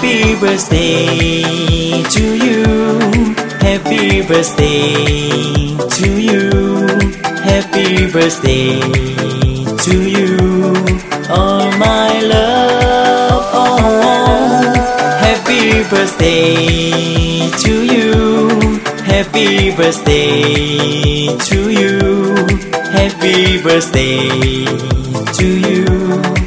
Happy birthday to you. Happy birthday to you. Happy birthday to you. Oh my love, oh. Happy birthday to you. Happy birthday to you. Happy birthday to you.